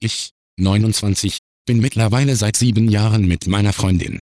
Ich, 29, bin mittlerweile seit 7 Jahren mit meiner Freundin,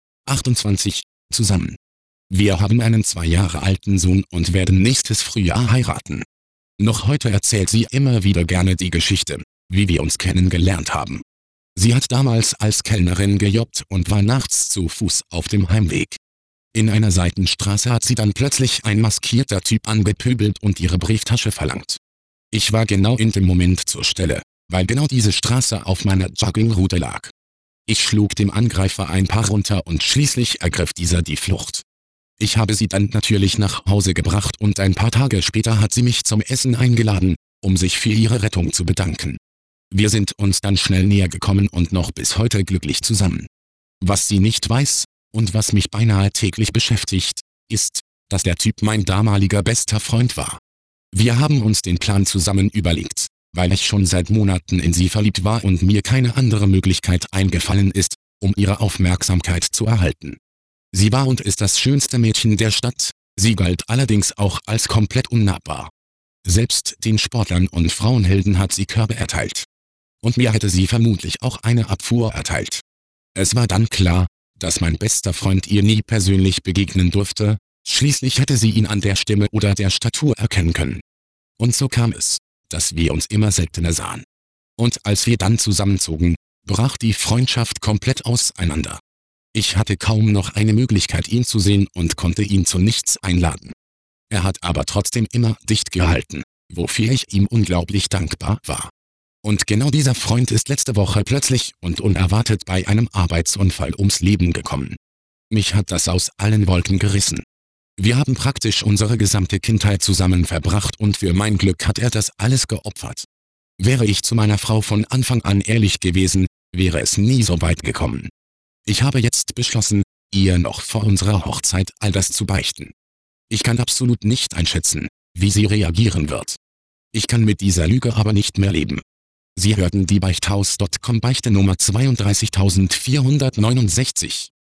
28, zusammen. Wir haben einen 2 Jahre alten Sohn und werden nächstes Frühjahr heiraten. Noch heute erzählt sie immer wieder gerne die Geschichte, wie wir uns kennengelernt haben. Sie hat damals als Kellnerin gejobbt und war nachts zu Fuß auf dem Heimweg. In einer Seitenstraße hat sie dann plötzlich ein maskierter Typ angepöbelt und ihre Brieftasche verlangt. Ich war genau in dem Moment zur Stelle, weil genau diese Straße auf meiner Joggingroute lag. Ich schlug dem Angreifer ein paar runter und schließlich ergriff dieser die Flucht. Ich habe sie dann natürlich nach Hause gebracht und ein paar Tage später hat sie mich zum Essen eingeladen, um sich für ihre Rettung zu bedanken. Wir sind uns dann schnell näher gekommen und noch bis heute glücklich zusammen. Was sie nicht weiß, und was mich beinahe täglich beschäftigt, ist, dass der Typ mein damaliger bester Freund war. Wir haben uns den Plan zusammen überlegt, weil ich schon seit Monaten in sie verliebt war und mir keine andere Möglichkeit eingefallen ist, um ihre Aufmerksamkeit zu erhalten. Sie war und ist das schönste Mädchen der Stadt, sie galt allerdings auch als komplett unnahbar. Selbst den Sportlern und Frauenhelden hat sie Körbe erteilt. Und mir hätte sie vermutlich auch eine Abfuhr erteilt. Es war dann klar, dass mein bester Freund ihr nie persönlich begegnen durfte, schließlich hätte sie ihn an der Stimme oder der Statur erkennen können. Und so kam es, dass wir uns immer seltener sahen. Und als wir dann zusammenzogen, brach die Freundschaft komplett auseinander. Ich hatte kaum noch eine Möglichkeit, ihn zu sehen und konnte ihn zu nichts einladen. Er hat aber trotzdem immer dicht gehalten, wofür ich ihm unglaublich dankbar war. Und genau dieser Freund ist letzte Woche plötzlich und unerwartet bei einem Arbeitsunfall ums Leben gekommen. Mich hat das aus allen Wolken gerissen. Wir haben praktisch unsere gesamte Kindheit zusammen verbracht und für mein Glück hat er das alles geopfert. Wäre ich zu meiner Frau von Anfang an ehrlich gewesen, wäre es nie so weit gekommen. Ich habe jetzt beschlossen, ihr noch vor unserer Hochzeit all das zu beichten. Ich kann absolut nicht einschätzen, wie sie reagieren wird. Ich kann mit dieser Lüge aber nicht mehr leben. Sie hörten die Beichthaus.com Beichte Nummer 32469.